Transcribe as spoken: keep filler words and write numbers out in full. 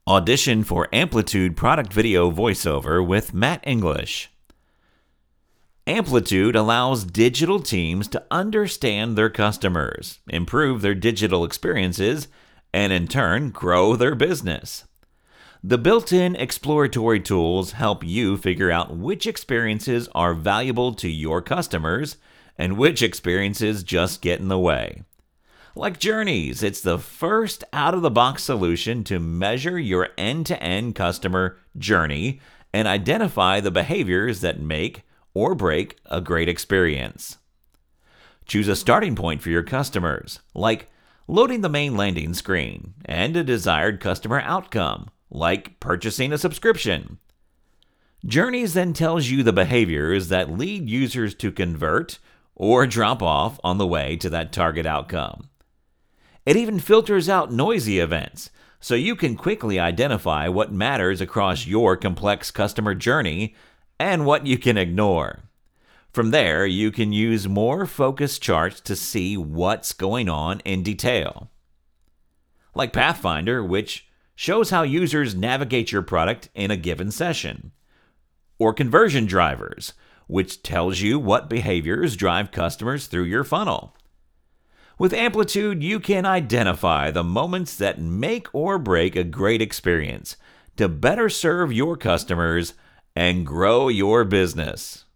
Audition for Amplitude Product Video Voiceover with Matt English. Amplitude allows digital teams to understand their customers, improve their digital experiences, and in turn, grow their business. The built-in exploratory tools help you figure out which experiences are valuable to your customers and which experiences just get in the way. Like Journeys, it's the first out-of-the-box solution to measure your end-to-end customer journey and identify the behaviors that make or break a great experience. Choose a starting point for your customers, like loading the main landing screen, and a desired customer outcome, like purchasing a subscription. Journeys then tells you the behaviors that lead users to convert or drop off on the way to that target outcome. It even filters out noisy events, so you can quickly identify what matters across your complex customer journey and what you can ignore. From there, you can use more focused charts to see what's going on in detail. Like Pathfinder, which shows how users navigate your product in a given session. Or Conversion Drivers, which tells you what behaviors drive customers through your funnel. With Amplitude, you can identify the moments that make or break a great experience to better serve your customers and grow your business.